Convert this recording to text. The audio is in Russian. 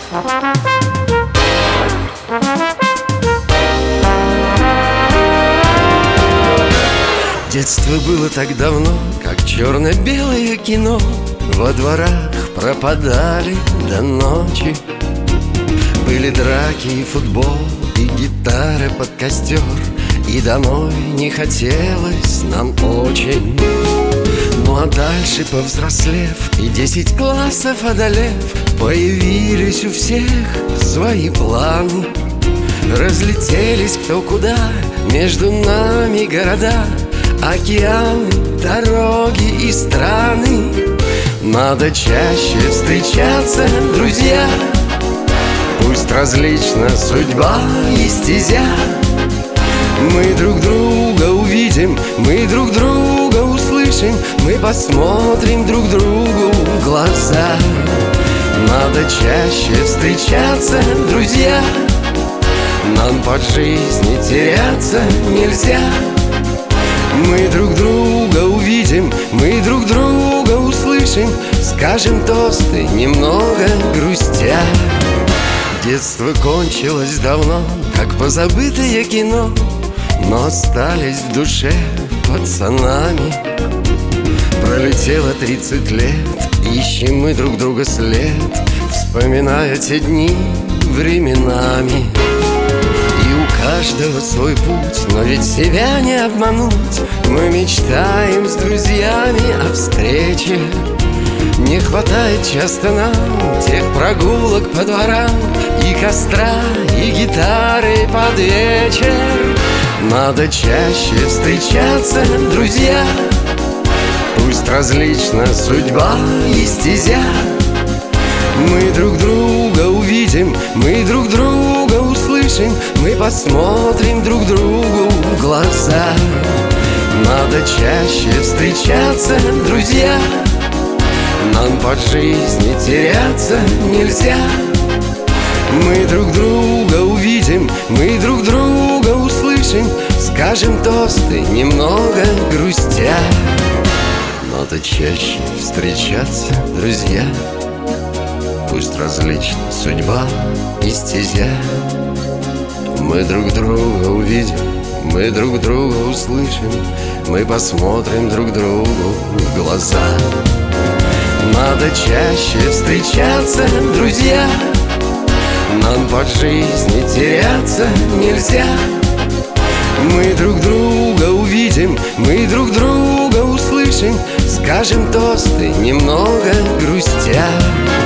Детство было так давно, как черно-белое кино. Во дворах пропадали до ночи. Были драки и футбол, и гитара под костер. И домой не хотелось нам очень. Ну а дальше, повзрослев и 10 классов одолев, появились у всех свои планы. Разлетелись кто куда, между нами города, океаны, дороги и страны. Надо чаще встречаться, друзья. Пусть различна судьба и стезя. Мы друг друга увидим, мы друг друга услышим, мы посмотрим друг другу в глаза. Надо чаще встречаться, друзья. Нам под жизни теряться нельзя. Мы друг друга увидим, мы друг друга услышим, скажем тосты, немного грустя. Детство кончилось давно, как позабытое кино, но остались в душе пацанами. Пролетело 30 лет, ищем мы друг друга след, вспоминая те дни временами. Каждого свой путь, но ведь себя не обмануть. Мы мечтаем с друзьями о встрече. Не хватает часто нам тех прогулок по дворам, и костра, и гитары под вечер. Надо чаще встречаться, друзья. Пусть различна судьба и стезя. Мы друг друга увидим, мы друг друга услышим, мы посмотрим друг другу в глаза. Надо чаще встречаться, друзья. Нам под жизни теряться нельзя. Мы друг друга увидим, мы друг друга услышим, скажем тосты, немного грустя. Надо чаще встречаться, друзья. Пусть различна судьба и стезя. Мы друг друга увидим, мы друг друга услышим, мы посмотрим друг другу в глаза. Надо чаще встречаться, друзья. Нам под жизни теряться нельзя. Мы друг друга увидим, мы друг друга услышим, скажем тосты, немного грустя.